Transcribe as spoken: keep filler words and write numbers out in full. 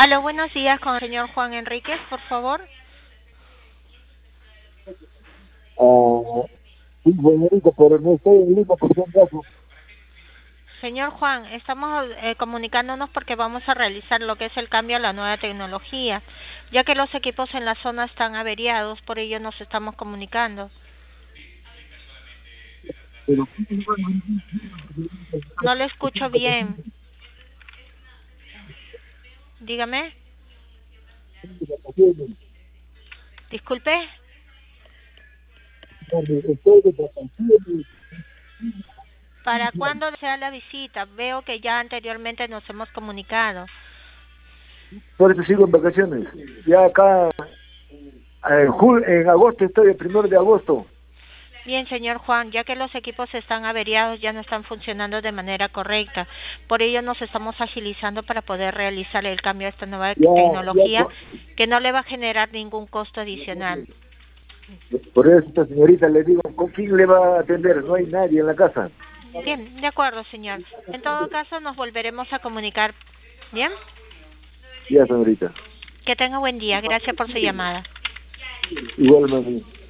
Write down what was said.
Aló, buenos días con el señor Juan Enríquez, por favor. Ah, sí, señorita, pero no estoy en Lima por si acaso. Señor Juan, estamos eh, comunicándonos porque vamos a realizar lo que es el cambio a la nueva tecnología, ya que los equipos en la zona están averiados, por ello nos estamos comunicando. Pero No le escucho bien. Dígame. Disculpe. estoy de vacaciones. ¿Para cuándo sea la visita? Veo que ya anteriormente nos hemos comunicado. Por eso sigo en vacaciones. Ya acá, en, jul- en agosto estoy, el primero de agosto. Bien, señor Juan, ya que los equipos están averiados, ya no están funcionando de manera correcta. Por ello nos estamos agilizando para poder realizar el cambio a esta nueva Ya, ya, tecnología por, que no le va a generar ningún costo adicional. por eso esta señorita le digo, ¿con quién le va a atender? No hay nadie en la casa. Bien, de acuerdo, señor. En todo caso, nos volveremos a comunicar. Bien, Ya, señorita. que tenga buen día. Gracias por su llamada. Igual, mami.